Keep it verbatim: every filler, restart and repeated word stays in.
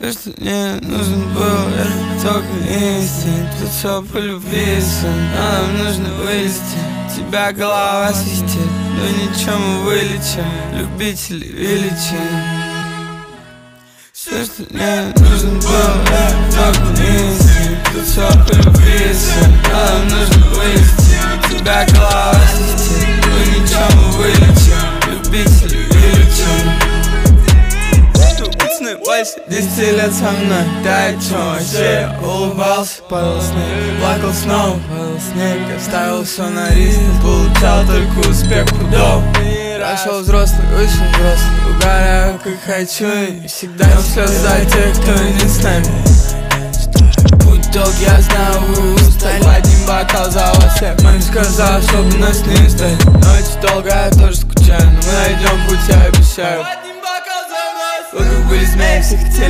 Все, что мне нужен был, это только инстинкт. Тут все по любви, сын, а нам нужно вылезти. Тебя голова свистит, но ничего мы вылечим. Любители величин. Все, что мне нужен был, это только инстинкт. Тут все по любви, сын, а нам нужно вылезти. Тебя голова свистит, но ничего мы вылечим. Любители величин. Десять лет со мной, да о чем вообще? Улыбался, падал снег, плакал снова, падал снег. Я ставил все на риск, получал только успех пудов. Прошел взрослый, вышел взрослый, угораю как хочу. И всегда им слезы за тех, кто не с нами. Путь долгий, я знаю, вы устали. Один бокал за вас, я маме сказал, чтобы нас не стать. Ночь долгая, я тоже скучаю, но мы найдем путь, я обещаю. Вокруг были змеи, все хотели